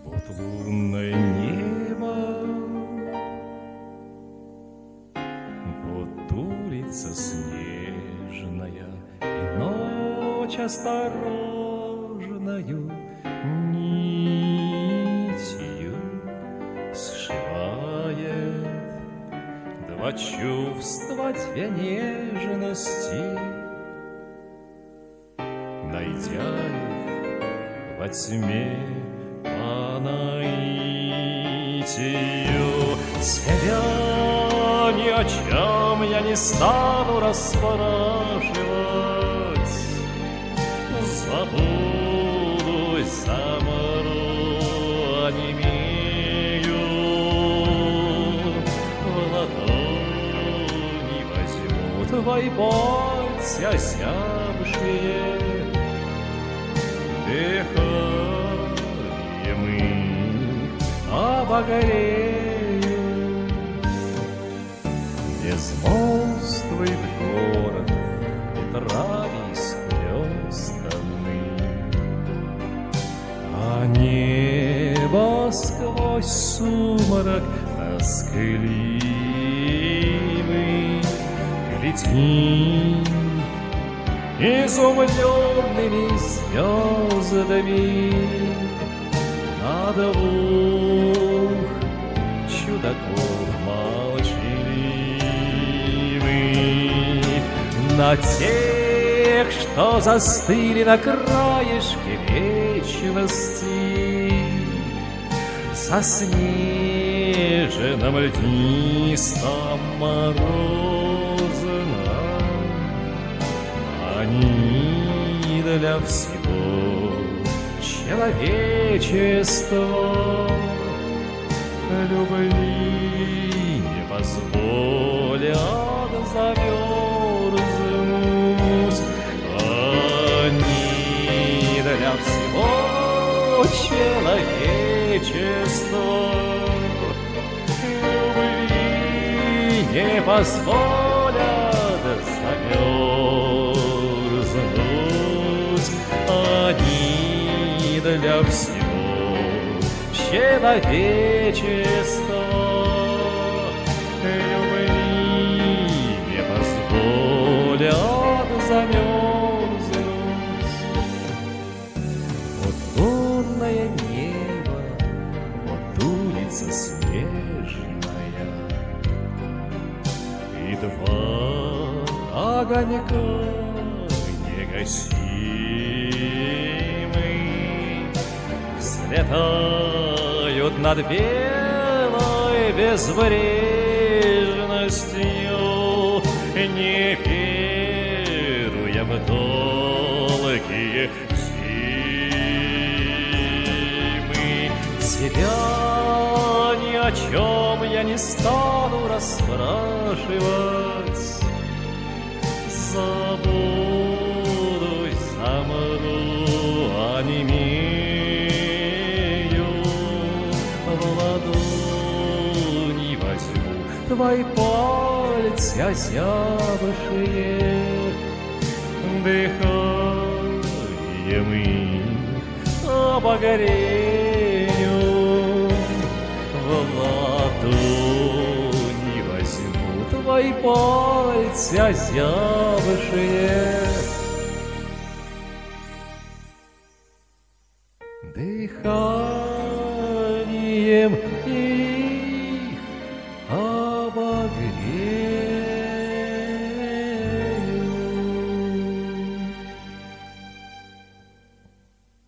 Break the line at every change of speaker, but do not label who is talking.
Вот лунное небо, вот улица снежная, и ночь осторожною нитью сшивает два чувства, две нежности, найдя их во тьме по наитию. Тебя ни о чем я не стану расспрашивать, забудусь, замру, онемею, в ладони возьму твои пальцы озябшие, дыханием их обогрею. Безмолвствует город утрами исхлёстанный, а небо сквозь сумрак тоскливый глядит изумленными звездами на двух чудаков молчаливых, на тех, что застыли на краешке вечности, заснеженном льдистом морозном. Они для всего человечества любви не позволят замерзнуть. Они для всего человечества любви не позволят замерзнуть. Они для всего человечества любви не позволят замерзнуть. Вот лунное небо, вот улица снежная, и два огонька негасимый взлетают над белой безбрежностью, не веруя в долгие зимы. Тебя ни о чем я не стану расспрашивать, забудусь, замру, онемею, в ладони возьму твои пальцы озябшие, дыханием их обогрею, в ладони возьму твои пальцы озябшие, дыханием их